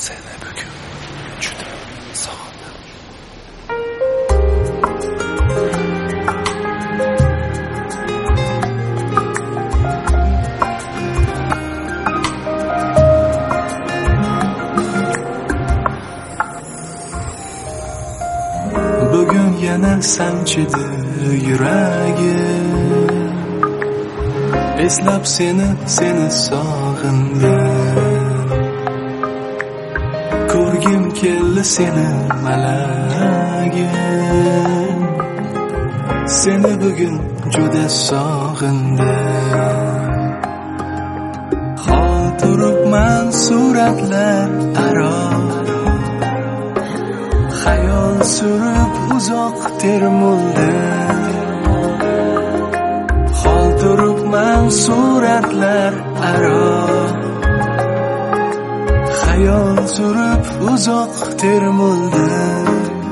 Seni bugun juda sog'indim. Bugun yana sanchidi yuragim, eslab seni sog'indim. Ko'rgim keldi seni malagim, seni bugun juda sog'indim. Hol turibman suratlar aro, xayol surib uzoq termuldim. Hol turibman suratlar aro, xayol surib uzoq termuldim.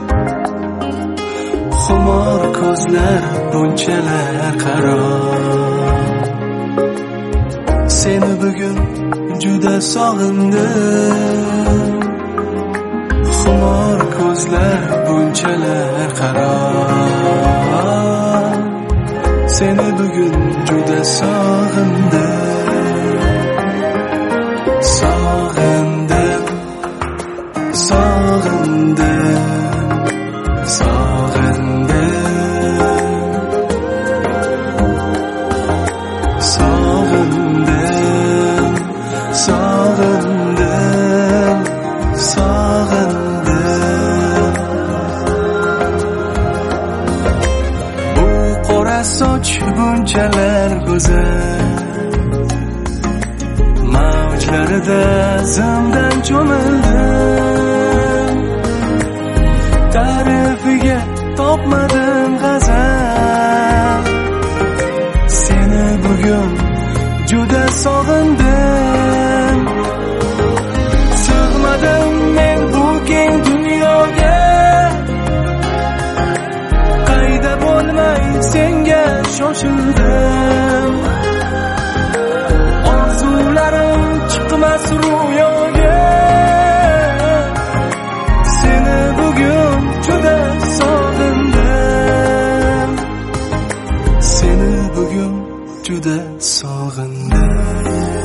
Xumor ko'zlar bunchalar qaro, seni bugun juda sog'indim. Xumor ko'zlar bunchalar qaro, seni bugun juda sog'indim. Sog'indim, sog'indim, sog'indim, sog'indim, sog'indim, sog'indim. Bu qora soch bunchalar go'zal, mavjlarida zimdan cho'mildim. Ta'rifiga topmadim g'azal, seni bugun juda sog'indim. Sig'madim men bu keng dunyoga, qayda bo'lmay senga shoshildim. Orzularim chiqmas ro'yoga, seni bugun juda sog'indim. Seni bugun juda sog'indim.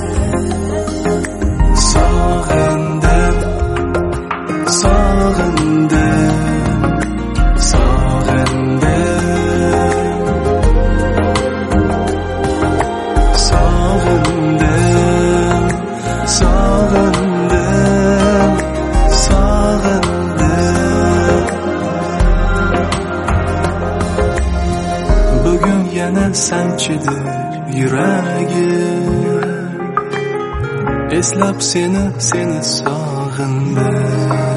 Sog'indim, sog'indim, sog'indim, sog'indim, sog'indim, sog'indim. Bugun yana sanchidi yuragim, eslab seni sog'indim.